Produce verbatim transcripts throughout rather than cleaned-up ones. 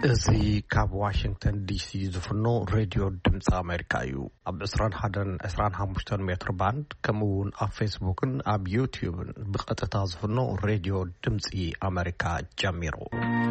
زي كاب واشنطن دي سي زفنو راديو دمص أمريكا يو أب عشرين حدن عشرين خمستن متر باند كمون أب فيسبوكن أب يوتيوبن بقطع زفنو راديو دمص أمريكا جميرو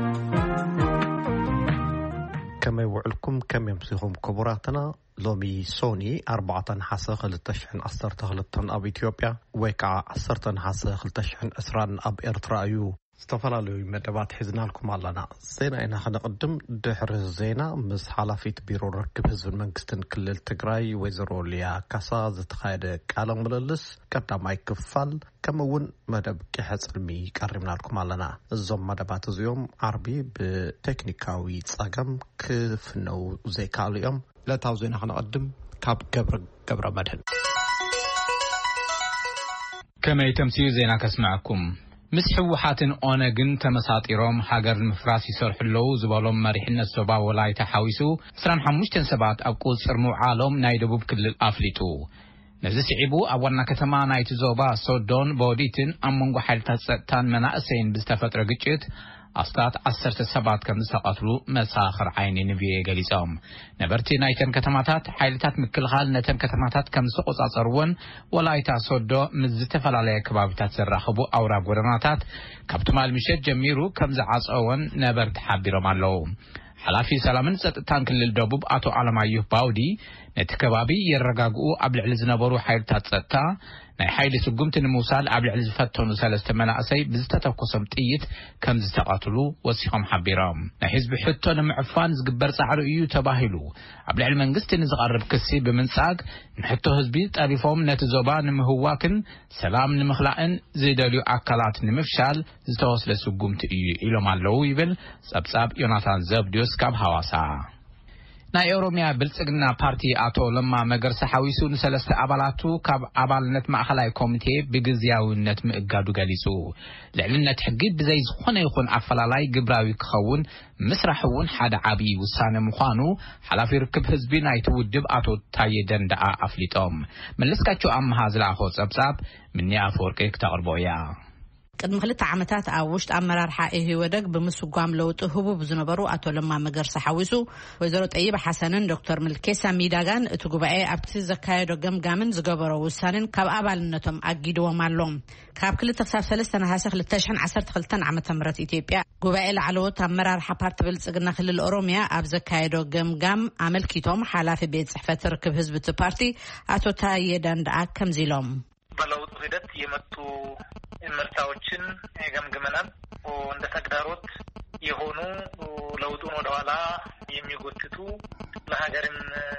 كما يوعلكم كم يمسيهم كبراتنا لومي سوني أربعة حاسخ للتشحن أسر تغلطن أب إثيوبيا ويكا أسر تنحاسخ للتشحن أسران أب إرترايو استفلالو مدبات حزنا لكم علنا زينا إنا حنقدم دحر الزينة مس حلفيت بيرو ركب حزب المنكستن كل التقراي ويزرو ليا كاسا زتخايد كالم مللس قدام اي كفال كمون مدب كحز علمي قرمنا لكم علنا الزوم مدبات زيوم عربي بتكنيكاوي تصاقم كفنو زي كاليوم لا تاوزينا حنقدم كاب قبر قبر مدهن كما يتمسيو زينا كسمعكم مسحوحاتن أونجن تمساطيروم حجر المفراس يصرح اللو زبالهم مريحنا السبا ولا يتحاوسوا سران حموشتن سبات أبقول سرمو عالم نايدبوب كل الأفليتو نزل سعيبو أولنا كتما نايت زوبا صدون بوديتن أمونغو حالتات ستان مناقسين بستفت رقجت أستاذ عسرت السبات كم سقطلو مساخر عيني نبيه جليسهم نبرتي نايتن كتماتات حيلتات مكل حال نتن كتماتات كم سقط أصرون ولا يتعصدو مزتفل عليه كبابتات سرخبو أوراق ورناتات كابتمال مشت جميرو كم زعص أون نبرت حبيرو مالو حلافي سلامن ستتان كل الدبوب أتو علمايو باودي نتكبابي يرقاقو قبل علز نبرو حيلتات ستا ناي حيلة سقمت الموسال قبل علز فتون سلسة مناقسي بزتتوقسم تقيت كم زتقاتلو وسيخم حبيرام ناي حزب حتون معفان زقبر سعرو ايو تباهلو قبل علم انقست نزغرب كسي بمنساق نحطو هزبي تاريفهم نتزوبا نمهواكن سلام نمخلقن زيداليو اكالات نمفشال زتوصل سقمت ايو إلو مالو يبل سبساب يوناتان زبديوس كاب هواسا ناي أوروميا بلسقنا بارتي آتو لما مقرس حاويسو نسلست أبالاتو كاب أبالنت مأخلاي كوميتي بقزياونت مقادو قاليسو لعلنت حقيد بزيز خونه يخون أفلالاي قبراوي كخون مسرحون حاد عبي وسانة مخانو حلافي ركب حزبي نايتو ودب آتو تايدن دعا أفليتهم من لسكاتشو أم هازل أخوص أبساب مني أفوركي كتغربويا قد مخلت عمتات أوشت أمرار حقه ودق بمسوقام لو تهبو بزنبرو أتو لما مقرس حاويسو وزارة أيب حسنن دكتور ملكيسا ميداغان تقوبعي أبتي زكاية دقم قامن زقبرو وسانن كاب أبالنتم أجيدو ومالهم كاب كل تقصاب سلسة هاسخ للتشحن عسر تخلتن عمة مرات إثيوبيا قوبعي العلو تمرار حبارت بلسقنا خلال الأوروميا أب زكاية دقم قام عمل كيتوم حلافي بيت صحفة ركب حزب بارتي أتو تايدان دعا كم زيلوم بلو تغيدت يمتو ምርታዎችን ገምግመናል እንደ ተግዳሮት የሆኑ ለውጡን ወደ ኋላ የሚጎትቱ ለሀገርም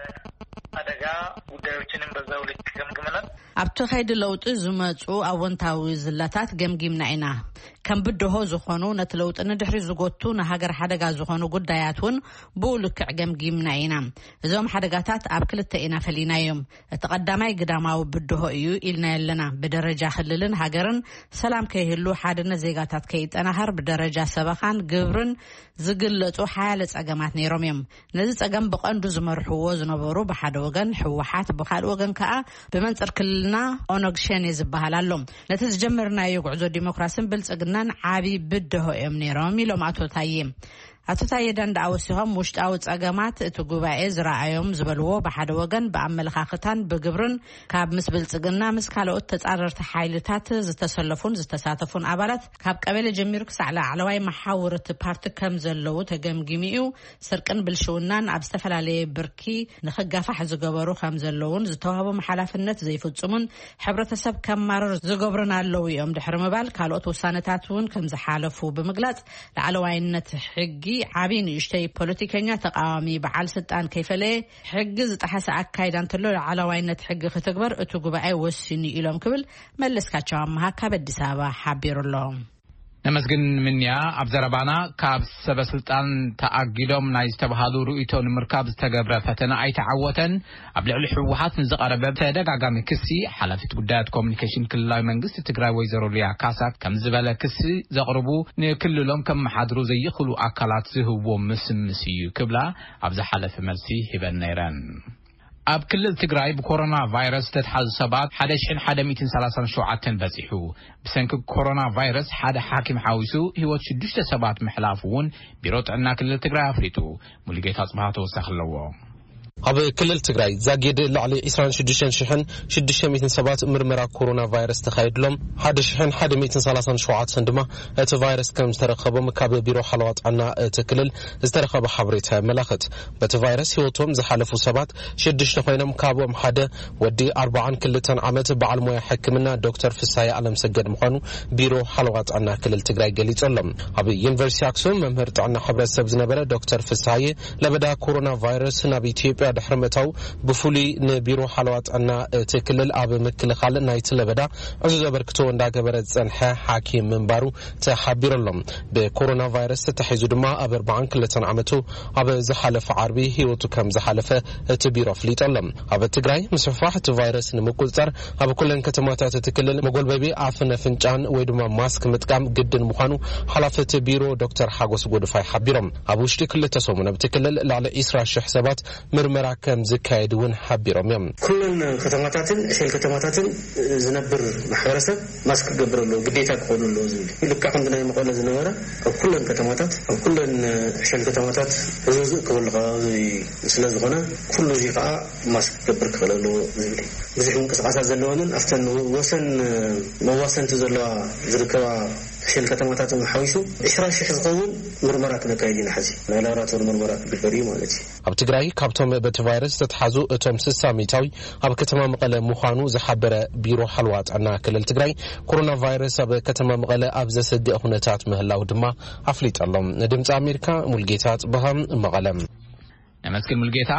አደጋ ጉዳዮችንም በዛው ልክ ገምግመናል ኣብቶ ኸይድ ለውጥ ዝመጹ ኣወንታዊ ዝላታት ገምጊምና ኢና ከም ብድሆ ዝኾኑ ነቲ ለውጥ ንድሕሪ ዝጎቱ ንሃገር ሓደጋ ዝኾኑ ጉዳያትን ብኡልክዕ ገምጊምና ኢና እዞም ሓደጋታት ኣብ ክልተ ኢና ፈሊናዮም እቲ ቀዳማይ ግዳማዊ ብድሆ እዩ ኢልና የለና ብደረጃ ክልልን ሃገርን ሰላም ከይህሉ ሓድነት ዜጋታት ከይጠናሃር ብደረጃ ሰበኻን ግብርን ዝግለጹ ሓያለ ጸገማት ነይሮም እዮም ነዚ ጸገም ብቐንዱ ዝመርሕዎ ዝነበሩ ብሓደ ወገን ሕወሓት ብኻልእ ወገን ከዓ ብመንጽር ክልልና ኦነግ ሸኔ ዝበሃል ኣሎ ነቲ ዝጀመርናዮ ጉዕዞ ዲሞክራሲን ብልጽግናን ዓቢ ብድሆ እዮም ነይሮም ኢሎም ኣቶ ታዬ ኣቶ ታዬ ዳንዳኣ ወሲኾም ውሽጣዊ ጸገማት እቲ ጉባኤ ዝረኣዮም ዝበልዎ ብሓደ ወገን ብኣመለኻኽታን ብግብርን ካብ ምስ ብልጽግና ምስ ካልኦት ተጻረርቲ ሓይልታት ዝተሰለፉን ዝተሳተፉን ኣባላት ካብ ቀበሌ ጀሚሩ ክሳዕ ላዕለዋይ መሓውር እቲ ፓርቲ ከም ዘለዉ ተገምጊሙ ስርቅን ብልሽውናን ኣብ ዝተፈላለየ ብርኪ ንኽጋፋሕ ዝገበሩ ከም ዘለውን ዝተዋህቦም ሓላፍነት ዘይፍጽሙን ሕብረተሰብ ከማርር ዝገብሩን ኣለዉ እዮም ድሕሪ ምባል ካልኦት ውሳነታት እውን ከም ዝሓለፉ ብምግላጽ ላዕለዋይነት ሕጊ عابين يشتي بوليتيكينيا تقاومي بعال سلطان كيفله حق زطحس اكايد انتلو على وينت حق ختكبر اتو غباي وسني إلهم كبل ملسكاچو امها كبديس ابا حبيرلهم نمسجن منيا أبزربانا كاب سبسلطان تأجيلهم نايز تبهالو رؤيتون مركب استجبر فتنا أي تعوتن قبل الحوحات من زقرب بتدق عجام كسي حلفت قدات كوميونيكيشن كل لا منجست تجرا ويزرو ليا كاسا كم زبالة كسي زقربو نكل لهم كم حضروا زي يخلو أكلات زهو مسم مسيو كبلا أبز حلف مرسي هبن نيران ኣብ ክልል ትግራይ ብኮሮና ቫይረስ ተተሓዙ ሰባት ሓደ ሺሕ ሓደ ሚእቲ ሰላሳን ሸውዓተን በፂሑ ብሰንኪ ኮሮና ቫይረስ ሓደ ሓኪም ሓዊሱ ህይወት ሽዱሽተ ሰባት ምሕላፉን ቢሮ ጥዕና ክልል ትግራይ ኣፍሊጡ ሙሉጌታ ጽባህ ተወሳኺ ኣለዎ ኣብ ክልል ትግራይ ዛጌድ ላዕሊ عشرين وستة آلاف وستمائة ሰባት ምርመራ ኮሮና ቫይረስ ተኻይድሎም ሓደ ሺሕ ሓደ ሚእቲ ሰላሳን ሸውዓተን ድማ እቲ ቫይረስ ከም ዝተረኸቦም ካብ ቢሮ ሓለዋ ጥዕና እቲ ክልል ዝተረኸበ ሓበሬታ መላኽት በቲ ቫይረስ ህይወቶም ዝሓለፉ ሰባት ሽዱሽተ ኮይኖም ካብኦም ሓደ ወዲ ኣርባዓ ወክልተ ዓመት በዓል ሞያ ሕክምና ዶክተር ፍሳይ ዓለም ሰገድ ምዃኑ ቢሮ ሓለዋ ጥዕና ክልል ትግራይ ገሊጾሎም ኣብ ዩኒቨርሲቲ አክሱም መምህር ጥዕና ሕብረተሰብ ዝነበረ ዶክተር ፍሳይ ለበዳ ኮሮና ቫይረስ ናብ ኢትዮጵያ ድሕርመታው ብፉሊ ንቢሮ ሓለዋ ጥዕና እቲ ክልል ኣብ ምክልኻል ናይቲ ለበዳ ዕዙዝ ዘበርክቶ እንዳገበረ ዝጸንሐ ሓኪም ምንባሩ ተሓቢሮሎም ብኮሮና ቫይረስ ተተሒዙ ድማ ኣብ ኣርባዓ ወክልተ ዓመቱ ኣብ ዝሓለፈ ዓርቢ ህይወቱ ከም ዝሓለፈ እቲ ቢሮ ፍሊጦሎም ኣብ ትግራይ ምስፋሕ እቲ ቫይረስ ንምቁፅጻር ኣብ ኩለን ከተማታት እቲ ክልል መጎልበቢ ኣፍን ኣፍንጫን ወይ ድማ ማስክ ምጥቃም ግድን ምዃኑ ሓላፊ እቲ ቢሮ ዶክተር ሓጎስ ጎድፋይ ሓቢሮም ኣብ ውሽጢ ክልተ ሰሙን ኣብ ትክልል ላዕሊ عشرين ሺሕ ሰባት ምርመራ ከም ዝካየድውን ሓቢሮም እዮም ኩለን ከተማታትን ሸል ከተማታትን ዝነብር ማሕበረሰብ ማስክ ገብረሉ ግዴታ ክኾኑሉ ልክዕ ከም ናይ መቐለ ዝነበረ ኣብ ኩለን ከተማታት ኣብ ኩለን ሸል ከተማታት ህዝቢ ክብልኻ ስለ ዝኾነ ኩሉ እዚ ከዓ ማስክ ገብር ክኽእለሉ ዝብል ብዙሕ ምንቅስቃሳት ዘለዎንን ኣብተን ወሰን መዋሰንቲ ዘለዋ ዝርከባ ሸል ከተማታትን ሓዊሱ عشرين ሺሕ ዝኸውን ምርመራ ክነካይድ ኢና ሕዚ ናይ ላቦራቶሪ ምርመራ ክግበር እዩ ማለት እዩ ኣብ ትግራይ ካብቶም በቲ ቫይረስ ተተሓዙ እቶም ስሳ ሚታዊ ኣብ ከተማ መቐለ ምዃኑ ዝሓበረ ቢሮ ሓለዋ ጥዕና ክልል ትግራይ ኮሮና ቫይረስ ኣብ ከተማ መቐለ ኣብ ዘሰድእ ኩነታት ምህላው ድማ ኣፍሊጦሎም ድምፂ ኣሜሪካ ሙሉጌታ ጽባህ መቐለም ነመስግን ሙሉጌታ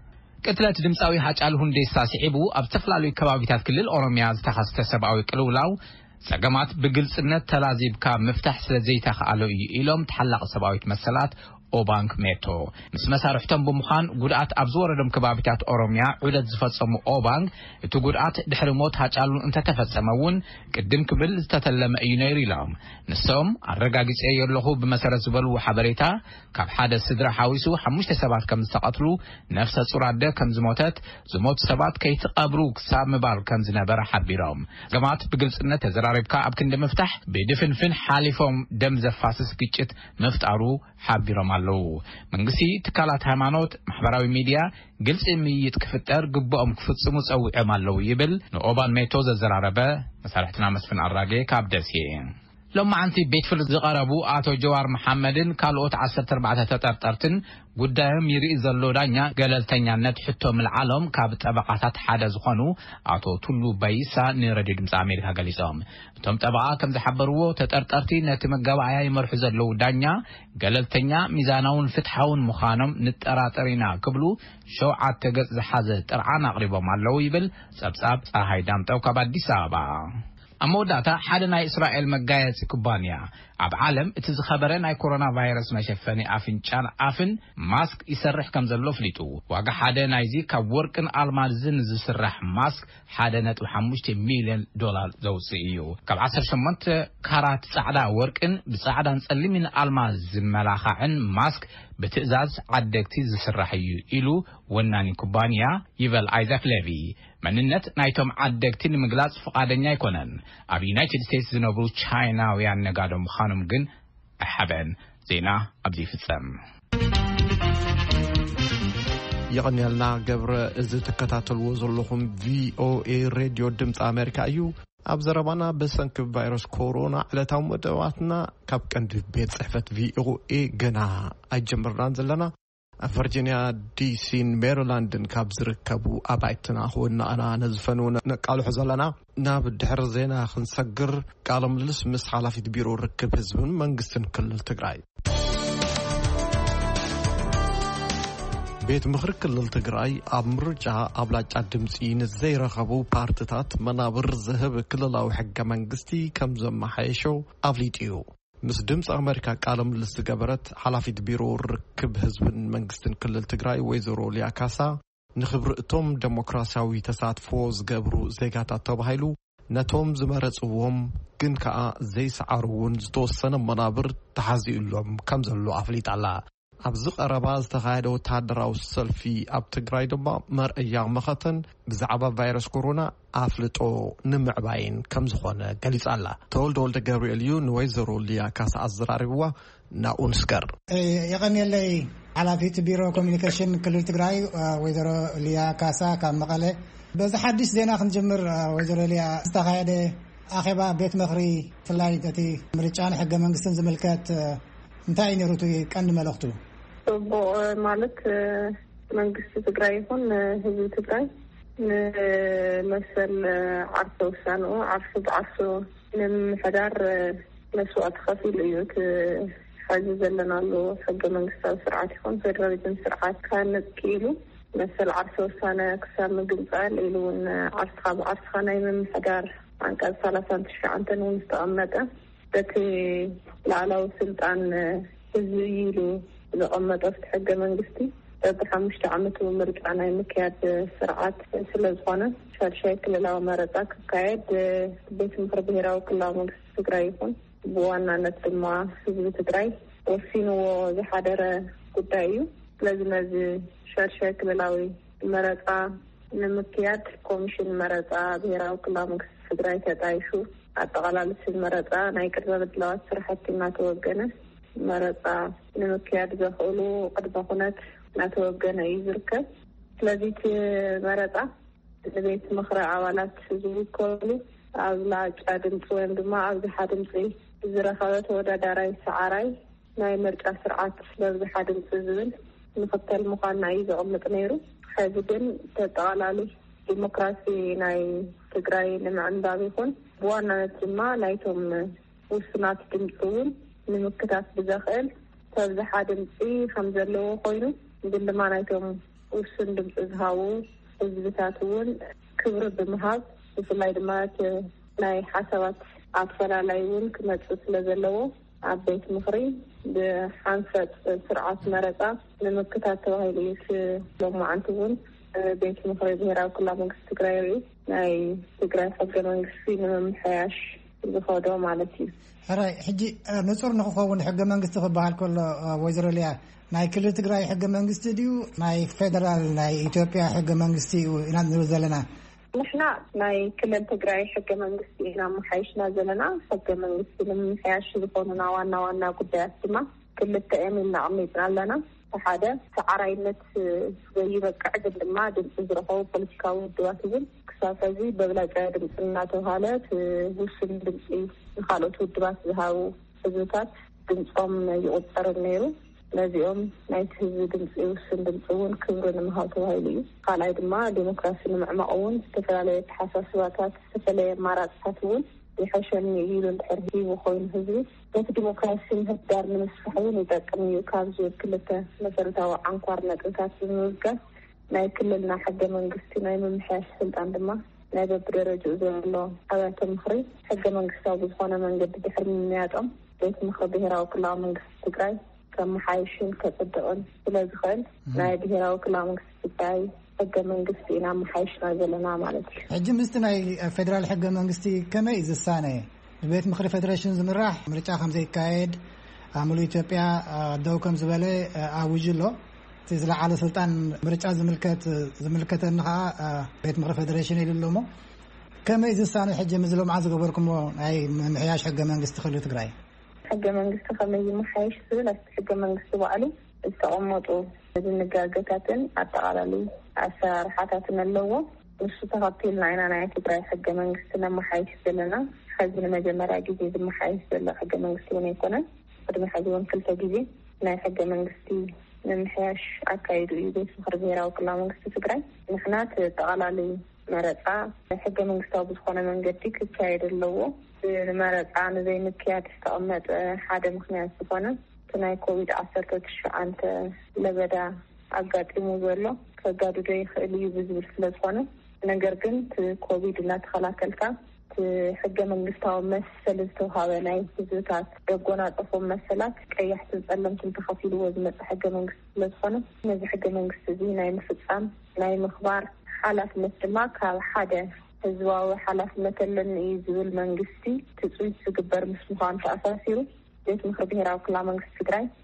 ቅትለት ድምፃዊ ሃጫሉ ሁንዴሳ ሲዒቡ ኣብ ዝተፈላለዩ ከባቢታት ክልል ኦሮሚያ ዝተኸሰተ ሰብኣዊ ቅልውላው ጸገማት ብግልጽነት ተላዚብካ ምፍታሕ ስለ ዘይተኸኣሎ እዩ ኢሎም ተሓላቕ ሰብኣዊት መሰላት ኦባንክ ሜቶ ምስ መሳርሕቶም ብምዃን ጉድኣት ኣብ ዝወረዶም ከባቢታት ኦሮሚያ ዑደት ዝፈጸሙ ኦባንክ እቲ ጉድኣት ድሕሪ ሞት ሃጫሉን እንተተፈጸመውን ቅድም ክብል ዝተተለመ እዩ ነይሩ ኢሎም ንሶም ኣረጋጊጸ የለኹ ብመሰረት ዝበልዎ ሓበሬታ ካብ ሓደ ስድራ ሓዊሱ ሓሙሽተ ሰባት ከም ዝተቐትሉ ነፍሰ ጹር ኣደ ከም ዝሞተት ዝሞቱ ሰባት ከይተቐብሩ ክሳብ ምባል ከም ዝነበረ ሓቢሮም ገማት ብግልጽነት ተዘራሪብካ ኣብ ክንዲ ምፍታሕ ብድፍንፍን ሓሊፎም ደም ዘፋስስ ግጭት ምፍጣሩ ሓቢሮም አለው መንግስቲ ትካላት ሃይማኖት ማህበራዊ ሚዲያ ግልጽ ምይይጥ ክፍጠር ግቦኦም ክፍጽሙ ጸውዖም አለው ይብል ንኦባን ሜቶ ዘዘራረበ መሳርሕትና መስፍን አራጌ ካብ ደሴ لمعنتي بيت فلس زغربو آتو جوار محمدن كالوت عشرة أربعة تطرطرتن قدام يري زلو دانيا قللتنيا ند حتى من العالم كابت طبقات حدا زخانو آتو تلو بيسا نردد مس أمريكا قليسام تم طبقا كم زحبرو تطرطرتي نتمقبعيا يمرح زلو دانيا قللتنيا ميزاناون فتحاون مخانم نتقراطرينا قبلو شو عاد تقص زحازه ترعانا قريبا مالو يبل سبساب صاحي دامتو كابادي سابا أموداتا حدنا إسرائيل مجاية كوبانيا عب عالم اتزخبرين أي كورونا فيروس ما شفني أفن كان أفن ماسك يسرح كم زلو فليتو واقع حدنا يزي كوركن ألمان زن زسرح ماسك حدنا تحمشت مليون دولار زوسيو كب عشر شمنت كارات سعدا وركن بسعدا نسلم من ألمان زملاخا عن ماسك بتأزاز عدكتي زسرحيو إلو وناني كوبانيا يفل آيزاك ليفي مننت نايتم عدكتي لمجلاس فقادنيا يكونن أبي يونايتد ستيتس زنوبرو تشاينا ويان نقادم خانم جن أحبن زينا أبدي في السم يعني لنا قبر إذا تكتاتل وزلهم في أو إي راديو دمت أمريكا أيو أبزربانا بسنك فيروس كورونا على توم دواتنا كاب كان بيت صحفة في أو إي جنا أجمر نانزلنا فرجينيا دي سين ميرلاندن كاب زركبو أبعتنا هونا أنا نزفنونا قالوا حزلنا ناب الدحر زينا خنسقر قالوا ملس مس حالة بيرو ركب حزبن منقسن كل التقراي بيت مخرج كل التقراي أمرجع أبلاج الدمسين زي رخبو بارتتات منابر ذهب كل لو حق منقستي كم زم حيشو أفليتيو مس دمس أمريكا قالم لستقبرت حلافة بيرو ركب حزب منقستن كل التقراي ويزورو ليا كاسا نخبر اتوم ديمقراسياوي تساتفوز قبرو زيقاتا توبهايلو نتوم زمرتوهم كن كا زي سعرون زتوسن منابر تحازي اللهم كم زلو أفليت على ኣብዚ ቀረባ ዝተኻየደ ወተሃደራዊ ሰልፊ ኣብ ትግራይ ድማ መርአያ መኸተን ብዛዕባ ቫይረስ ኮሮና ኣፍልጦ ንምዕባይን ከም ዝኾነ ገሊጻ ኣላ። ተወልደ ወልደ ገብርኤል እዩ ንወይዘሮ ልያ ካሳ ኣዘራሪብዋ ናብኡ ንስገር። የቀኒለይ ሓላፊት ቢሮ ኮሚኒኬሽን ክልል ትግራይ ወይዘሮ ልያ ካሳ ካብ መቐለ። በዚ ሓድሽ ዜና ክንጅምር ወይዘሮ ልያ ዝተኻየደ ኣኼባ ቤት ምኽሪ ፍላይ እቲ ምርጫን ሕገ መንግስትን ዝምልከት እንታይ እዩ ነይሩ ቀንዲ መልእኽቱ? ጽቡቕ ማለት መንግስቲ ትግራይ ይኹን ህዝቢ ትግራይ ንመሰል ዓርሶ ውሳንኡ ዓርሶ ብዓርሶ ንምሕዳር መስዋዕቲ ከፊሉ እዩ እቲ ሕዚ ዘለናሉ ሕገ መንግስታዊ ስርዓት ይኹን ፌደራሊዝም ስርዓት ካነቂሉ መሰል ዓርሶ ውሳነ ክሳብ ምግንፃል ኢሉ እውን ዓርስኻ ብዓርስኻ ናይ ምምሕዳር አንቀጽ ሰላሳ ትሽዓተ ነው ዝተቀመጠ በቲ ላዕላዊ ስልጣን ህዝቢ ኢሉ ዘቀመጠ ሕገ መንግስቲ በሓሙሽተ ዓመቱ ምርጫ ናይ ምክያድ ስርዓት ስለዝኾነ ሻድሻይ ክልላዊ መረፃ ክካየድ ቤት ምክሪ ብሄራዊ ክልላዊ መንግስቲ ትግራይ ይኹን ብዋናነት ድማ ህዝቢ ትግራይ ወሲንዎ ዝሓደረ ጉዳይ እዩ። ስለዚ ነዚ ሻድሻይ ክልላዊ መረፃ ንምክያድ ኮሚሽን መረፃ ብሄራዊ ክልላዊ መንግስቲ ትግራይ ተጣይሹ አጠቃላልስ መረፃ ናይ ቅድመ ምድላዋት ስራሕቲ እናተወገነ መረፃ ንምክያድ ዘኽእሉ ቅድመ ኩነት እናተወገነ እዩ ዝርከብ። ስለዚ እቲ መረፃ ንቤት ምክሪ አባላት ዝውከሉ ኣብ ላዕጫ ድምፂ ወይም ድማ ኣብዝሓ ድምፂ ዝረኸበ ተወዳዳራይ ሰዓራይ ናይ ምርጫ ስርዓት ለብዝሓ ድምፂ ዝብል ንኽተል ምዃንና እዩ ዘቕምጥ ነይሩ። ሕዚ ግን ተጠቃላሊ ዲሞክራሲ ናይ ትግራይ ንምዕንባብ ይኹን ብዋናነት ድማ ናይቶም ውስናት ድምፂ እውን ንምክታት ብዘኽእል ተብዝሓ ድምፂ ከም ዘለዎ ኮይኑ ግን ድማ ናይቶም ውስን ድምፂ ዝሃቡ ህዝብታት እውን ክብሪ ብምሃብ ብፍላይ ድማ ናይ ሓሳባት ኣፈላላይ እውን ክመፅእ ስለ ዘለዎ ኣብ ቤት ምክሪ ብሓንፈት ስርዓት መረፃ ንምክታት ተባሂሉ እዩ ሎማዓንቲ እውን ቤት ምክሪ ብሄራዊ ክልላዊ መንግስቲ ትግራይ እዩ ናይ ትግራይ ሕገ መንግስቲ ንምምሕያሽ ዝኸዶ ማለት እዩ። ሕራይ ሕጂ ንጹር ንኽኸውን ሕገ መንግስቲ ክበሃል ከሎ ወይዘሮ ልያ ናይ ክልል ትግራይ ሕገ መንግስቲ ድዩ ናይ ፌደራል ናይ ኢትዮጵያ ሕገ መንግስቲ ኢና ንብል ዘለና? ንሕና ናይ ክልል ትግራይ ሕገ መንግስቲ ኢና ምሓይሽና ዘለና። ሕገ መንግስቲ ንምምሕያሽ ዝኾኑና ዋና ዋና ጉዳያት ድማ ክልተ እዮም ኢልና ኣቕሚጥና ኣለና። ሓደ ሰዓራይነት ዘይበቅዕ ግን ድማ ድምፂ ዝረኸቡ ፖለቲካዊ ውድባት እውን ክሳብ ሕዚ በብላጫ ድምፂ እናተባሃለ ውስን ድምፂ ንካልኦት ውድባት ዝሃቡ ህዝብታት ድምፆም ይቁፀር ነይሩ። ነዚኦም ናይቲ ህዝቢ ድምፂ ውስን ድምፂ እውን ክብሪ ንምሃብ ተባሂሉ እዩ። ካልኣይ ድማ ዲሞክራሲ ንምዕማቕ እውን ዝተፈላለዩ ተሓሳስባታት ዝተፈላለየ ኣማራፅታት እውን ይሐሸኒ ኢሉ እንድሕር ሂቡ ኮይኑ ህዝቢ ነቲ ዲሞክራሲ ምህዳር ንምስፋሕ እውን ይጠቅም እዩ ካብ ዝብል ክልተ መሰረታዊ ዓንኳር ነጥብታት ብምምጋብ ናይ ክልልና ሕገ መንግስቲ ናይ ምምሕያሽ ስልጣን ድማ ናይ በብደረጃኡ ዘሎ ኣባላት ምክሪ ሕገ መንግስታዊ ብዝኾነ መንገዲ ድሕሪ ምምያጦም ቤት ምክሪ ብሄራዊ ክልላዊ መንግስቲ ትግራይ ከመሓይሽን ከጽድቕን ስለዝኽእል ናይ ብሄራዊ ክልላዊ መንግስቲ ትግራይ ሕገ መንግስቲ ኢና መሓይሽና ዘለና ማለት እዩ። ሕጂ ምስቲ ናይ ፌደራል ሕገ መንግስቲ ከመይ ዝሳነ ቤት ምክሪ ፌደሬሽን ዝምራሕ ምርጫ ከም ዘይካየድ ሙሉእ ኢትዮጵያ ደው ከም ዝበለ ኣውጅሎ እቲ ዝለዓለ ስልጣን ምርጫ ዝምልከት ዝምልከተኒ ከዓ ቤት ምክሪ ፌደሬሽን ኢሉ ሞ ከመይ ዝሳነ ሕጂ ምዝሎምዓ ዝገበርኩሞ ናይ ምምሕያሽ ሕገ መንግስቲ ክልል ትግራይ ሕገ መንግስቲ ከመይ ይመሓይሽ ዝብል ኣብቲ ሕገ መንግስቲ ባዕሉ ዝተቐመጡ ድንጋጌታትን ኣጠቃላሊ ኣሰራርሓታትን ኣለዎ። ንሱ ተኸቲልና ኢና ናይ ትግራይ ሕገ መንግስቲ ነመሓይሽ ዘለና። ሕዚ ንመጀመርያ ግዜ ዝመሓይሽ ዘሎ ሕገ መንግስቲ እውን ኣይኮነን። ቅድሚ ሕዚ እውን ክልተ ግዜ ናይ ሕገ መንግስቲ ንምሕያሽ ኣካይዱ እዩ ቤት ምክሪ ብሄራዊ ክልላዊ መንግስቲ ትግራይ። ንሕና ተጠቃላሊ መረፃ ሕገ መንግስታዊ ብዝኾነ መንገዲ ክካየድ ኣለዎ። መረፃ ንዘይምክያድ ዝተቐመጠ ሓደ ምክንያት ዝኾነ እቲ ናይ ኮቪድ ዓሰርተ ትሽዓተ ለበዳ ኣጋጢሙ ዘሎ ከጋድዶ ይኽእል እዩ ብዝብል ስለዝኾነ ነገር ግን እቲ ኮቪድ እናተኸላከልካ እቲ ሕገ መንግስታዊ መሰል ዝተውሃበ ናይ ህዝብታት ደጎናፀፎም መሰላት ቀያሕትን ፀለምትን ተኸፊልዎ ዝመፅእ ሕገ መንግስቲ ስለዝኾነ ነዚ ሕገ መንግስቲ እዚ ናይ ምፍፃም ናይ ምኽባር ሓላፍነት ድማ ካብ ሓደ ህዝባዊ ሓላፍነት ኣለኒ እዩ ዝብል መንግስቲ ትፅቢት ዝግበር ምስ ምዃኑ ተኣሳሲሩ ቤት ምክሪ ብሄራዊ ክልላዊ መንግስቲ ትግራይ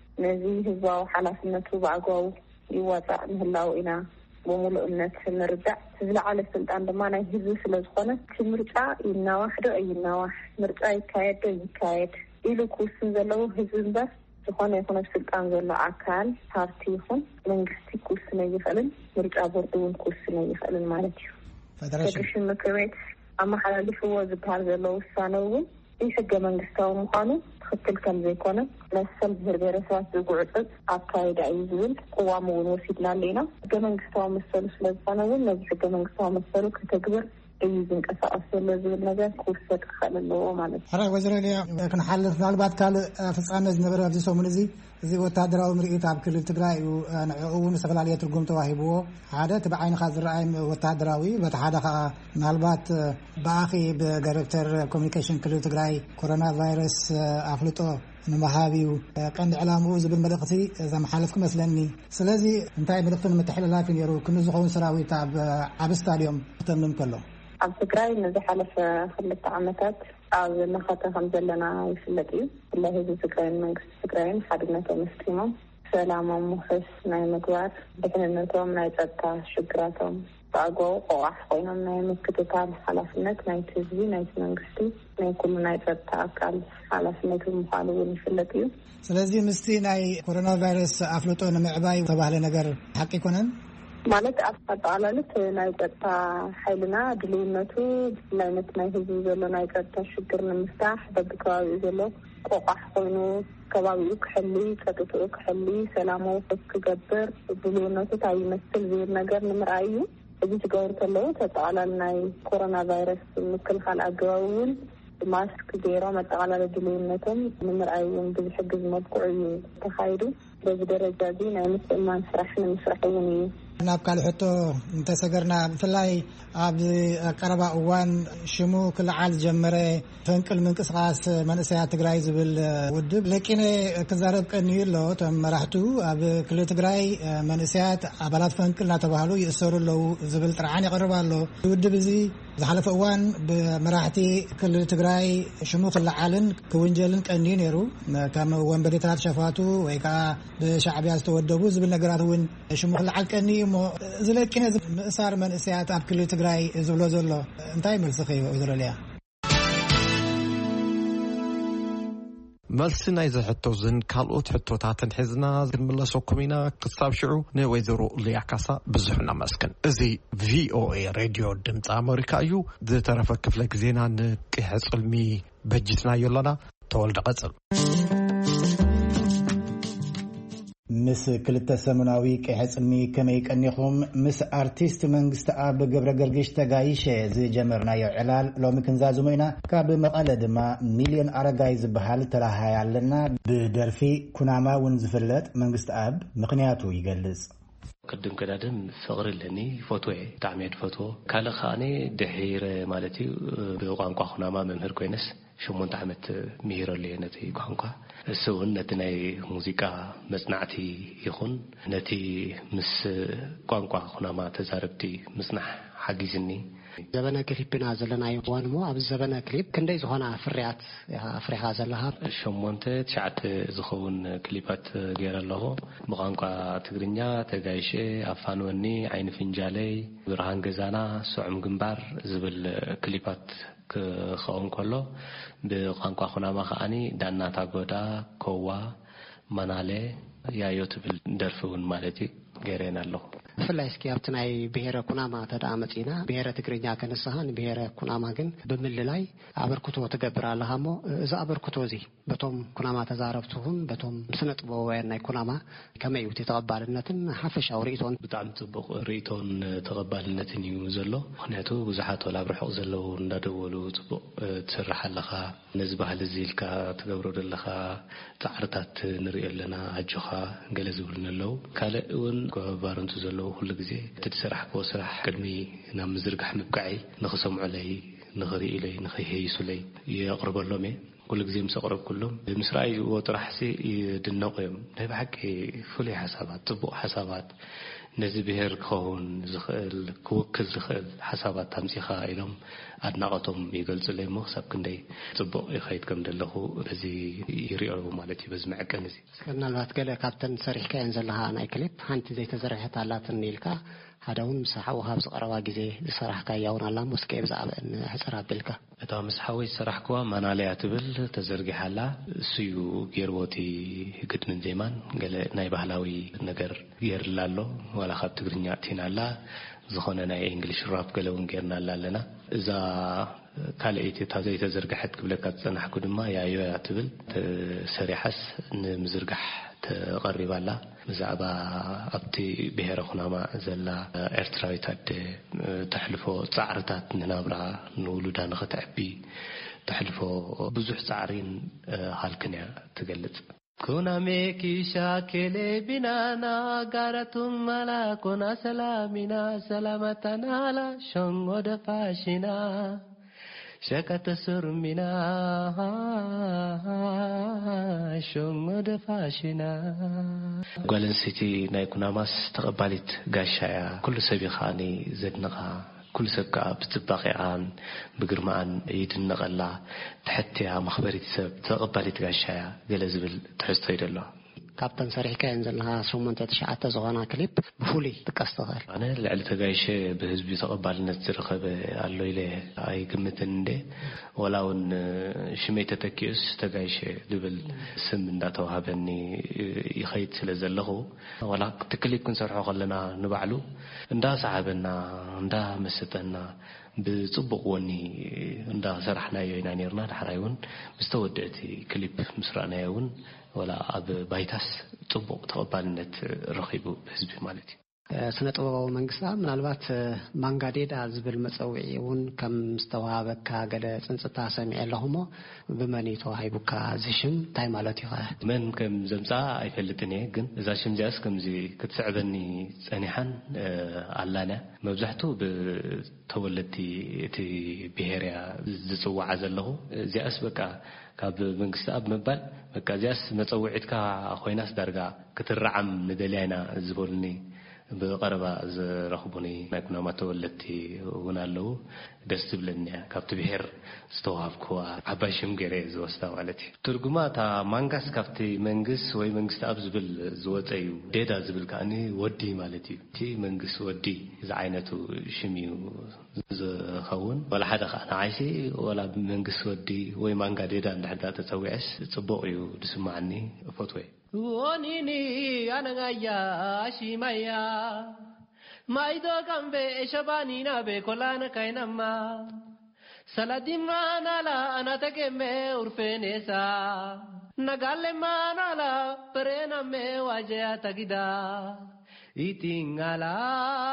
نزي هزوا وحلفنة بعقو يوضع مهلاو إنا وملؤنة نرجع تزلع على السلطان لما نهزو سلزخونة مرجع يناوحدو أي يناوح مرجع يكايد يكايد إلو كوسن زلو هزون بس ዝኾነ ይኹን ስልጣን ዘሎ አካል ፓርቲ ይኹን መንግስቲ ኩስነ ይፈልም ምርጫ ቦርድ እውን ኩስነ ይፈልም ማለት እዩ ፌደሬሽን ምክር ቤት አማሓላልፍዎ ዝበሃል ዘሎ ውሳነ እውን ይሕገ መንግስታዊ ምዃኑ ትክክል ከም ዘይኮነ መሰል ብሄረሰባት ዝጉዕፅፅ አካይዳ እዩ ዝብል ቅዋም እውን ወሲድና ኣለና ሕገ መንግስታዊ መሰሉ ስለዝኾነ እውን ነዚ ሕገ መንግስታዊ መሰሉ ከተግብር እዩዝን ቀሳቀስ ዘሎ ዝብል ነገር ክውሰድ ክኽእል ኣለዎ ማለት እዩ። ሕራ ወይዘሮ ሊያ ክንሓልፍ ምናልባት ካልእ ፍጻሜ ዝነበረ ኣብዚ ሰሙን እዚ እዚ ወታደራዊ ምርኢት ኣብ ክልል ትግራይ ንዕኡ እውን ዝተፈላለየ ትርጉም ተዋሂብዎ ሓደ እቲ ብዓይንኻ ዝረኣይ ወታደራዊ በቲ ሓደ ከዓ ምናልባት ብኣኺ ብዳይሬክተር ኮሚኒኬሽን ክልል ትግራይ ኮሮና ቫይረስ ኣፍልጦ ንምሃብ እዩ ቀንዲ ዕላምኡ ዝብል መልእኽቲ ዘመሓልፍ ክመስለኒ ስለዚ እንታይ መልእኽቲ ንምትሕልላፍ ነይሩ ክንዲ ዝኸውን ሰራዊት ኣብ ዓብ ስታድዮም ክተምም ከሎ ኣብ ትግራይ ንዝሓለፈ ክልተ ዓመታት ኣብ መኸተ ከም ዘለና ይፍለጥ እዩ ብላይ ህዝቢ ትግራይን መንግስቲ ትግራይን ሓድነቶም መስኪሞም ሰላሞም ምሕስ ናይ ምግባር ድሕንነቶም ናይ ፀጥታ ሽግራቶም ብኣግባቡ ቆዋሕ ኮይኖም ናይ ምክትታል ሓላፍነት ናይ ህዝቢ ናይ መንግስቲ ናይ ኩሉ ናይ ፀጥታ ኣካል ሓላፍነት ምዃኑ እውን ይፍለጥ እዩ ስለዚ ምስቲ ናይ ኮሮና ቫይረስ ኣፍልጦ ንምዕባይ ተባህለ ነገር ሓቂ ይኮነን ማለት አጣጣላለት ናይ ፀጥታ ኃይልና ድልውነቱ ላይነት ናይ ህዝቢ ዘሎ ናይ ፀጥታ ሽግር ንምፍታሕ በብከባቢኡ ዘሎ ቆቋሕ ኮይኑ ከባቢኡ ክሕሊ ፀጥታኡ ክሕሊ ሰላማዊ ክገብር ድልውነቱ ታይ ይመስል ዝብል ነገር ንምርኣይ እዩ እዚ ትገብር ከለዉ ተጣጣላል ናይ ኮሮና ቫይረስ ምክልኻል ኣገባብ እውን ማስክ ገይሮም ኣጠቃላለ ድልውነቶም ንምርኣይ እውን ብዝሕግዝ መልክዑ እዩ ተኻይዱ በዚ ደረጃ እዚ ናይ ምትእምማን ስራሕ ንምስራሕ እውን እዩ ናብ ካልእ ሕቶ እንተሰገርና ብፍላይ ኣብ ቀረባ እዋን ሽሙ ክልዓል ዝጀመረ ፈንቅል ምንቅስቃስ መንእሰያት ትግራይ ዝብል ውድብ ለቂነ ክዛረብ ቀኒዩ ኣሎ እቶም መራሕቱ ኣብ ክልል ትግራይ መንእሰያት ኣባላት ፈንቅል እናተባህሉ ይእሰሩ ኣለዉ ዝብል ጥርዓን ይቐርብ ኣሎ ውድብ እዚ ዝሓለፈ እዋን ብመራሕቲ ክልል ትግራይ ሽሙ ክልዓልን ክውንጀልን ቀኒዩ ነይሩ ከም ወንበዴታት ሸፋቱ ወይ ከዓ ብሻዕብያ ዝተወደቡ ዝብል ነገራት እውን ሽሙ ክልዓል ቀኒዩ እሞ ዝለቂነ ምእሳር መንእሰያት ኣብ ክልል ትግራይ ዝብሎ ዘሎ እንታይ መልሲ ኸ ወይዘሮ ሊያ መልሲ ናይ ዝሕቶዝን ካልኦት ሕቶታትን ሒዝና ዝምለሰኩም ኢና ክሳብ ሽዑ ንወይዘሮ ሊያ ካሳ ብዙሕ እናመስግን እዚ ቪኦኤ ሬድዮ ድምፂ ኣሜሪካ እዩ ዝተረፈ ክፍለ ግዜና ንቅሕ ፅልሚ በጅትናዮ ኣለና ተወልደ ቀፅል ምስ ክልተ ሰሙናዊ ቅሕ ፅልሚ ከመይ ቀኒኹም ምስ ኣርቲስት መንግስቲ ኣብ ገብረ ገርግሽ ተጋይሸ ዝጀመርናዮ ዕላል ሎሚ ክንዛዝሞ ኢና ካብ መቐለ ድማ ሚልዮን ኣረጋይ ዝበሃል ተላሃይ ኣለና ብደርፊ ኩናማ እውን ዝፍለጥ መንግስቲ ኣብ ምክንያቱ ይገልጽ ቅድም ቀዳድም ፍቅሪ ለኒ ፎቶዬ ጣዕሜድ ፎቶ ካልእ ኸኣነ ድሒረ ማለት እዩ ብቋንቋ ኩናማ መምህር ኮይነስ ሸሞንተ ዓመት ምሂረሉ እየ ነቲ ቋንቋ እሱ እውን ነቲ ናይ ሙዚቃ መጽናዕቲ ይኹን ነቲ ምስ ቋንቋ ኩናማ ተዛረብቲ ምጽናሕ ሓጊዝኒ ዘበነ ክሊፕና ዘለናዮ እዋን ሞ ኣብ ዘበነ ክሊፕ ክንደይ ዝኾና ፍርያት ኣፍሪካ ዘለሃ ሸሞንተ ትሽዓተ ዝኸውን ክሊፓት ገይረ ኣለኹ ብቋንቋ ትግርኛ ተጋይሸ ኣፋንወኒ ዓይኒ ፍንጃለይ ብርሃን ገዛና ስዑም ግንባር ዝብል ክሊፓት ክኸውን ከሎ ብቋንቋ ኩናማ ከኣኒ ዳናታ ጎዳ ኮዋ መናሌ ያዮ ትብል ደርፊ እውን ማለት እዩ ገይረን ኣለኹ ብፍላይ እስኪ ኣብቲ ናይ ብሔረ ኩናማ ተዳኣ መፂና ብሔረ ትግርኛ ከነሳሃን ብሔረ ኩናማ ግን ብምልላይ ኣበርክቶ ትገብር ኣለኻ እሞ እዚ ኣበርክቶ እዚ በቶም ኩናማ ተዛረብትሁን በቶም ስነ ጥበባውያን ናይ ኩናማ ከመይ እዩ ተቐባልነትን ሓፈሻዊ ርእቶን ብጣዕሚ ጽቡቕ ርእቶን ተቐባልነትን እዩ ዘሎ ምክንያቱ ብዙሓት ወላብ ርሑቕ ዘለው እንዳደወሉ ጽቡቕ ትስራሕ ኣለኻ ነዚ ባህሊ እዚ ኢልካ ትገብሮ ዘለኻ ፃዕርታት ንሪኦ ኣለና ኣጆኻ ገለ ዝብሉን ኣለው ካልእ እውን ባረንቱ ዘለው ኩሉ ግዜ ትስራሕ ስራሕ ቅድሚ ናብ ምዝርጋሕ ምብቃዒ ንኽሰምዑለይ ንኽሪኢለይ ንኽሄይሱለይ የቕርበሎም እየ ኩሉ ግዜ ምስ ኣቕረብ ኩሎም ምስ ረኣይዎ ጥራሕሲ ይድነቑ እዮም ናይ ብሓቂ ፍሉይ ሓሳባት ፅቡቕ ሓሳባት نزي بهر كون زخل كوكل زخل حسابات تمسيخا إلهم أدناقتهم يقلص لي مخسب كندي تبق يخيط كم دلخو بزي يريعو مالتي بزمع كنزي سكرنا الوقت قال كابتن صريح كأنزل لها أنا كليب هانت زي تزرعت على تنيلكا هذاون مسحوها بصقروا جزء صراحة كياون الله مسكيب زعب إن حسرها بلكا إذا مسحوي صراحة كوا ما نالي أتبل تزرق حلا سيو جيروتي قد من زمان قال نايب هلاوي نجر غير لالو ولا خد تقرنيا تين الله زخنا ناي إنجليش راب قالون غيرنا لالنا إذا كاليتي تازي تزرق حد قبل كاتسنا حكود ما يا يا أتبل سريحس نمزرقح تقرب الله زعبا أبتي بهر خناما زلا إرتراوي تاد تحلفو تعرتات ننابرا نولودا نختعبي تحلفو بزح تعرين هالكنيا تقلت كنا ميكي شاكلي بنانا قارتم ملا كنا سلامنا سلامتنا لا شنغو دفاشنا شكت سرمنا شنغو دفاشنا قولن سيتي نايكونا ماس تقبالت قاشايا كل سبي خاني زدنغا كل سبكا بتباقي عن بقرمان يدن غلا تحتيها مخبري سب تقبلت قاشايا قال زبل تحس تيد الله كابتن صريح كأنزل لها سومنت تشعت زغانا كليب بفولي تكستغل أنا اللي تقايشة بهزبي تقبل نترخب قالوا إليه أي قمتن دي ولو إن شميت تكيس تقايشة دبل سم داتا وهابني يخيط سلزله ولا تكليب كن سرحو غلنا نبعلو ندا صعبنا ندا مستنا بصبق وني ندا سرحنا يوينا نيرنا الحرايون مستودعتي كليب مسرعنا يون ولا أب بايتاس طبق تقبلنت رخيبو بحزب مالتي سنة طبقة ومنقصة من الوقت مانقاديد عزبل مسوعيون كم استوابك قد سنسطا سمع اللهم بماني توهيبك زشم تاي مالتي غاه من كم زمزا يفلتني قن إذا شمجاس كم زي كتسعبني سانيحان علانا مبزحتو بتولدتي تي بهيريا زسوع عزله زي أسبك كاب منقصة أب مبال مكازياس متصوعتك خويناس درجة كترعم ندلينا زبولني بقربة زرخبوني ما كنا ما تولدتي ونالو دست بلنيا كابت بحر استوهاف كوا عباشم جريز واستوالتي ترجمة مانجاس كابتي منجس وي منجس أبزبل زوات أيو ديدا زبل كأني ودي مالتي تي منجس ودي زعينته شميو زخون ولا حدا أنا عايشي ولا منجس ودي وي مانجا ديدا لحدا تسويعش تصبقيو تسمعني فتوي ونيني أنا غايا شيمايا ما إذا كان بشبانينا بكلنا كينما سلادين ما نالا أنا تكمل أورفينيسا نقال ما نالا برينا مي واجه تجدا إتينغالا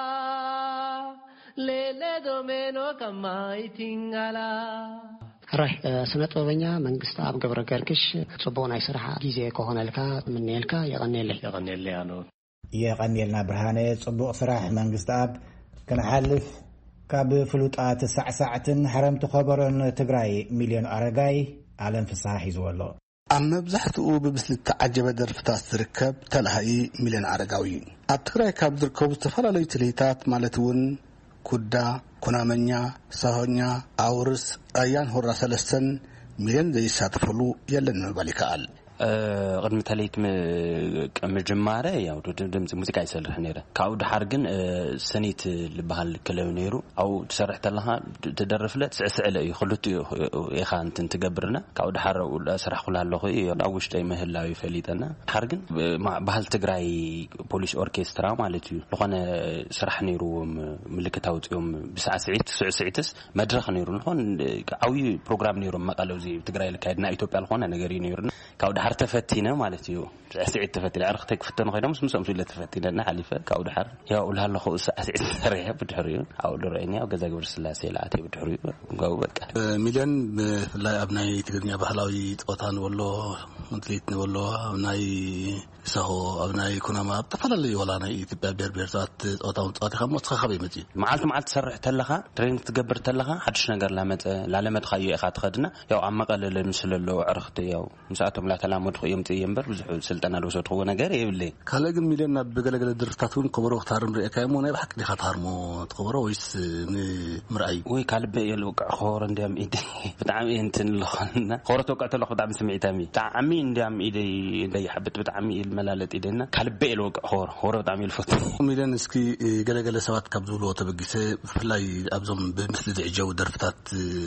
ليلة دومينو كما إتينغالا راح سنة وبنيا من قصة أب قبر قرقش صبونا يسرح جيزي كهون لك من نيلك يغني لي يغني لي أنا يغني لنا برهانة صبو صراح من قصة أب كان حلف كاب فلوطات ساعة ساعة حرمت خبر تجراي مليون أرجاي على انفصاح يزوله أما بزحته بمثل تعجب درفتات تركب تلهي مليون أرجاوي أتجراي كاب دركب تفعل لي تليتات مالتون كودا كونامنيا سهونيا أورس أيان هو راسلستن مليون زي ساتفلو يلن بالكال قدم تليت كم جمارة يا دم موسيقى يسلح نيره كعود حرقن سنيت لبهال كلونيرو أو تسرحت لها تدرف له تسعسع له يخلط يخان تنتجبرنا كعود حر ولا سرح كلها اللغة أو شيء مهل لا يفليتنا حرقن مع بهال تجري بوليس أوركسترا مالتي لقنا سرح نيرو ملك تاوت يوم بساعة سعيت ساعة سعيتس مدرخ نيرو لقون أوي برنامج نيرو ما قالوا زي تجري لكادنا إثيوبيا لقنا نجاري نيرو كعود حر تفتينا مالتيو سعيد تفتي العرق تك فتنا غير مش مسمى ولا تفتينا لنا حليفة كعود حر يا أقول هلا خو سعيد سريع بدحريون أو لرأيني أو جزاك برسلا سيلاتي بدحريون جاوبك مليون لا أبنائي تقدني بحلاوي تقطان والله እንትሊት ንብሎ ኣብናይ ሰሆ ኣብናይ ኩናማ ተፈላለዩ ወላ ናይ ኢትዮጵያ ብሔር ብሔረሰባት ጾታውን ጾታ ከም ወስኸኸበ ይመጪ መዓልቲ መዓልቲ ትሰርሕ ተለኻ ትሬኒንግ ትገብር ተለኻ ሓድሽ ነገር ላመፀ ላለመድኻዮ ኢኻ ትኸድና ያው ኣብ መቐለ ለምስለሎ ዕርኽቲ ያው ምስኣቶም ላተላመድኹ እዮም ጥየ እምበር ብዙሕ ስልጠና ዝወሰድኽዎ ነገር የብለይ ካልእ ግን ሚልዮን ናብ በገለገለ ድርጅታት እውን ከበሮ ክታርም ርኢካ እሞ ናይ ብሓቂ ዲኻ ትሃርሞ ትኸበሮ ወይስ ንምርኣይ ወይ ካልእ በየል ወቃዕ ኸበሮ እንዲያም ኢደ ብጣዕሚ እንትን ለኾና ኸበሮ ተወቃዕ ተለኹ ብጣዕሚ ስምዒታሚ ብጣዕሚ እንዲያም ኢደ እንደይሓብጥ ብጣዕሚ መላለጥ ኢደና ካልእ በየል ወቃዕ ኸበሮ ኸበሮ ብጣዕሚ ይልፈት ሚልዮን እስኪ ገለገለ ሰባት ካብ ዝብልዎ ተበጊሰ ብፍላይ ኣብዞም ብምስሊ ዝዕጀቡ ደርፍታት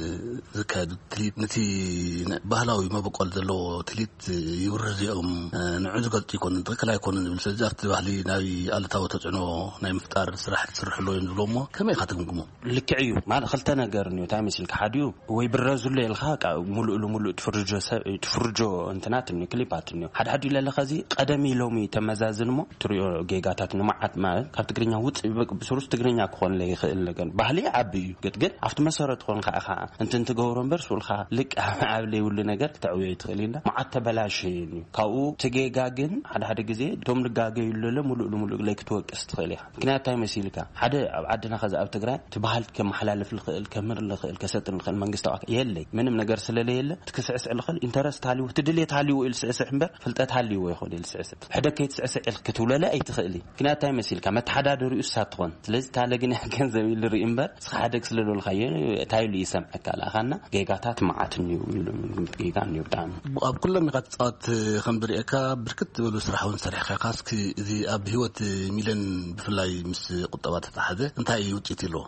ዝካየዱ ትሊት ነቲ ባህላዊ መበቆል ዘለዎ ትሊት ይውርር እዚኦም ንዑ ዝገልጡ ይኮኑን ትክክል ኣይኮኑን ዝብል ስለዚ ኣብቲ ባህሊ ናይ ኣሉታዊ ተፅዕኖ ናይ ምፍጣር ስራሕ ዝስርሕሎ እዮም ዝብሎ እሞ ከመይ ኢኻ ትግምግሞ ልክዕ እዩ ማለት ክልተ ነገር እዩ እንታይ መሲልካ ሓድዩ ወይ ብረዝሎ ኢልካ ሙሉእ ልሙሉእ ትፍርጆ ትፍርጆ እንትናት እኒ ክሊፓት እኒ ሓደ ሓደ ኢለለካ እዚ ቀደሚ ሎሚ ተመዛዝን ሞ ትሪኦ ጌጋታት ንማዓት ማለት ካብ ትግርኛ ውጥ ብስሩስ ትግርኛ ክኾን ለይ ይኽእል ነገር ባህሊ ዓቢ እዩ ግን ኣብቲ መሰረት ኮንካ ኢኻ እንትን ትገብሮ እምበር ስኡልካ ልቅ ኣብ ለይብሉ ነገር ክትዕውዮ ትኽእል ኢና ማዓት ተበላሽ እዩ ካብኡ ትጌጋ ግን ሓደ ሓደ ግዜ ቶም ልጋገዩለለ ሙሉእ ልሙሉእ ለይ ክትወቅስ ትኽእል ኢኻ ምክንያት እንታይ መሲልካ ሓደ ኣብ ዓድና ከዚ ኣብ ትግራይ ትባህል ከመሓላለፍ ልኽእል ከምር ልኽእል ከሰጥን ልኽእል መንግስታዊ የለይ ምንም ነገር ስለለየለ ትክስዕስዕ ልኽእል ኢንተረስት ሃልዩ ትድልየት ሃልዩ ኢል ስዕስዕ እምበር ፍልጠት ሃልዩ ይኾን ኢል ስዕስዕ ሕደከ ትስዕስዕ ኢል ክትውለለ ኣይትኽእል ምክንያት እንታይ መሲልካ መተሓዳደሪኡ ሳትኾን ስለዚ ታለግን ገንዘብ ኢል ርኢ እምበር እስኻ ሓደግ ስለለልካዮ ታይሉ ይሰምዐካ ለኣኻና ጌጋታት መዓት እንዩ ኢሉ ጌጋ እንዩ ብጣዕሚ ኣብ ኩሎም ኢኻ ትፃወት ከም ዝሪአካ ብርክት ዝበሉ ስራሕ እውን ሰሪሕካ ካስኪ እዚ ኣብ ሂወት ሚልዮን ብፍላይ ምስ ቁጠባ ተተሓዘ እንታይ እዩ ውፅኢት ኢሉ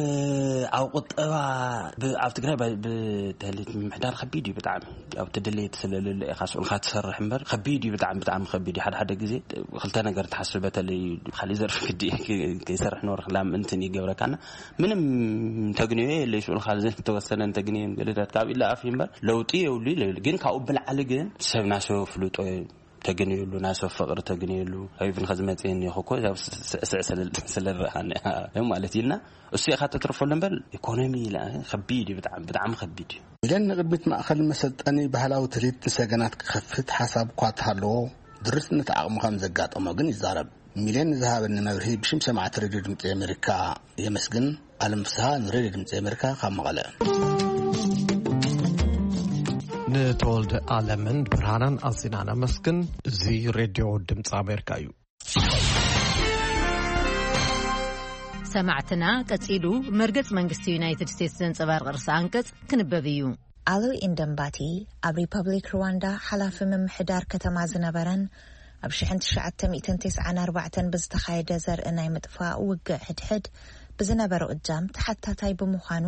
ኣብ ቁጠባ ኣብ ትግራይ ብተህሊት ምሕዳር ከቢድ እዩ ብጣዕሚ ኣብ ትድልየት ስለለለ ኢኻ ስኡልካ ትሰርሕ እምበር ከቢድ እዩ ብጣዕሚ ብጣዕሚ ከቢድ እዩ ሓደ ሓደ ግዜ ክልተ ነገር ትሓስብ በተለይ ካሊእ ዘርፊ ክዲ ከይሰርሕ ኖር ላም እንትን ይገብረካና ምንም ተግንዮ የለይ ስኡልካ ዝተወሰነ ተግንዮ ገለታት ካብ ኢላ ኣፍ እምበር ለውጢ የብሉ ግን ካብኡ ብላዕሊ ግን ሰብና ሰው ፍሉጦ ተገኒየሉ ናሶ ፍቅር ተገኒየሉ አይብን خدمتين يخكو سلسل سلرهان ማለት ይልና እሱ ያካተ ትርፎል ነበር ኢኮኖሚ ላ ከቢድ በጣም በጣም ከቢድ ኢለን ንቅድሚት ማእከል መሰልጠኒ ባህላዊ ትሪት ሰገናት ክኸፍት ሐሳብ ኳታሎ ድርስነት አቅሙ ከም ዘጋጠመ ግን ይዛረብ ሚሊዮን ዝሃበን መብርሂ ብሽም ሰማዕት ሬዲዮ ድምጽ አሜሪካ የመስግን ዓለም ፍስሃ ሬዲዮ ድምጽ አሜሪካ ካመቀለ ንተወልደ ዓለምን ብርሃናን አዝናና መስግን እዚ ሬዲዮ ድምጽ አሜሪካ እዩ ሰማዕትና ቀጺሉ መርገጽ መንግስቲ ዩናይትድ ስቴትስ ዘንጸባርቕ ርዕሰ አንቀጽ ክንበብ እዩ አሎ ኢንደምባቲ ኣብ ሪፐብሊክ ሩዋንዳ ሓላፊ ምምሕዳር ከተማ ዝነበረን ኣብ ሺሕ ትሽዓተ ሚእትን ትስዓን ኣርባዕተን ብዝተኻየደ ዘርኢ ናይ ምጥፋእ ውግእ ሕድሕድ ብዝነበረ እጃም ተሓታታይ ብምዃኑ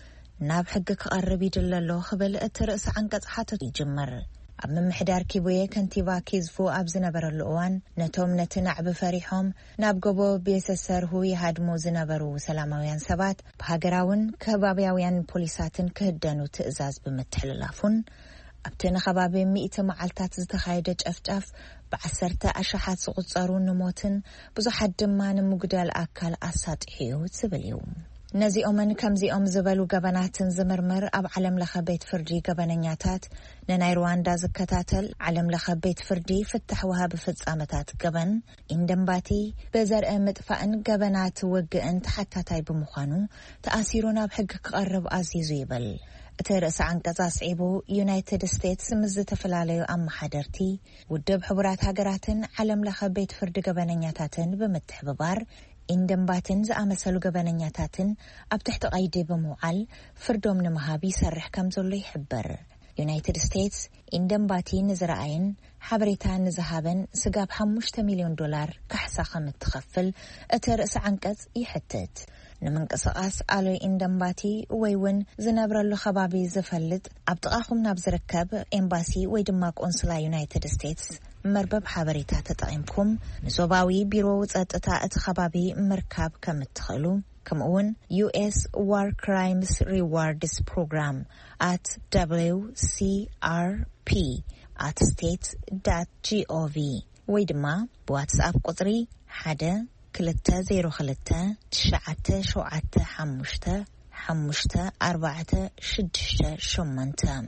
ናብ ሕጊ ክቐርብ ይድለሎ ክብል እቲ ርእሲ አንቀጽ ሓተት ይጅመር ኣብ ምምሕዳር ኪቡየ ከንቲባ ኪዝፉ ኣብ ዝነበረሉ እዋን ነቶም ነቲ ናዕቢ ፈሪሖም ናብ ገቦ ቤተሰርሁ ይሃድሙ ዝነበሩ ሰላማውያን ሰባት ብሃገራውን ከባቢያውያን ፖሊሳትን ክህደኑ ትእዛዝ ብምትሕልላፉን ኣብቲ ንኸባቢ ሚእቲ መዓልታት ዝተኻየደ ጨፍጫፍ ብዓሰርተ ኣሽሓት ዝቑጸሩ ንሞትን ብዙሓት ድማ ንምጉዳል ኣካል ኣሳጢሑ ዝብል እዩ ነዚኦምን ከምዚኦም ዝበሉ ገበናትን ዝምርምር ኣብ ዓለም ለኸ ቤት ፍርዲ ገበነኛታት ንናይ ሩዋንዳ ዝከታተል ዓለም ለኸ ቤት ፍርዲ ፍትሕ ወሃቢ ፍጻመታት ገበን ኢንደምባቲ በዘርአ ምጥፋእን ገበናት ውግእን ተሓታታይ ብምዃኑ ተኣሲሩ ናብ ሕጊ ክቐርብ ኣዚዙ ይብል እቲ ርእሲ አንቀጽ ኣስዒቡ ዩናይትድ ስቴትስ ምስ ዝተፈላለዩ ኣመሓደርቲ ውድብ ሕቡራት ሃገራትን ዓለም ለኸ ቤት ፍርዲ ገበነኛታትን ብምትሕብባር ኢንደምባትን ዝኣመሰሉ ገበነኛታትን ኣብ ትሕቲ ቀይዲ ብምውዓል ፍርዶም ንምሃብ ይሰርሕ ከም ዘሎ ይሕበር ዩናይትድ ስቴትስ ኢንደምባቲ ንዝረኣይን ሓበሬታ ንዝሃበን ስጋብ ሓሙሽተ ሚልዮን ዶላር ካሕሳ ከም እትኸፍል እቲ ርእሲ አንቀጽ ይሕትት ንምንቅስቓስ ኣሎይ ኢንደምባቲ ወይ ውን ዝነብረሉ ከባቢ ዝፈልጥ ኣብ ጥቓኹም ናብ ዝርከብ ኤምባሲ ወይ ድማ ቆንስላ ዩናይትድ ስቴትስ መርበብ ሓበሬታ ተጠቒምኩም ንዞባዊ ቢሮ ጸጥታ እቲ ከባቢ ምርካብ ከም እትኽእሉ ከምኡውን U S War Crimes Rewards Program at w c r p at state dot gov ወይ ድማ በዋትስኣፕ ቁጽሪ ሓደ ክልተ ዜሮ ክልተ ትሽዓተ ሸውዓተ ሓሙሽተ ሓሙሽተ ኣርባዕተ ሽዱሽተ ሸሞንተ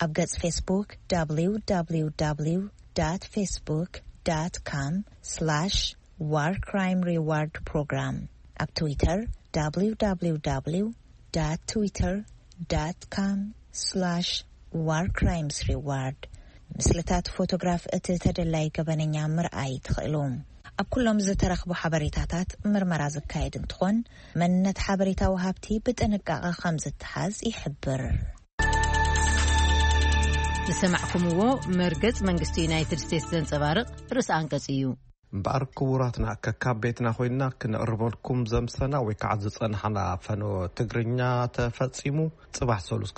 ኣብ ገጽ ፌስቡክ w w w dot facebook dot com slash war crime reward program ኣብ ትዊተር w w w dot twitter dot com slash war crimes reward ምስልታት ፎቶግራፍ እቲ ተደላይ ገበነኛ ምርኣይ ትኽእሎም ኣብ ኩሎም ዝተረኽቡ ሓበሬታታት ምርመራ ዝካየድ እንትኾን መንነት ሓበሬታ ወሃብቲ ብጥንቃቐ ከም ዝትሓዝ ይሕብር ዝሰማዕኩምዎ መርገጽ መንግስቲ ዩናይትድ ስቴትስ ዘንጸባርቕ ርእሰ አንቀጽ እዩ እምበር ክቡራትና ከካብ ቤትና ኮይና ክንዕርበልኩም ዘምሰና ወይ ከዓ ዝጸንሐና ፈኖ ትግርኛ ተፈጺሙ ጽባሕ ሰሉስ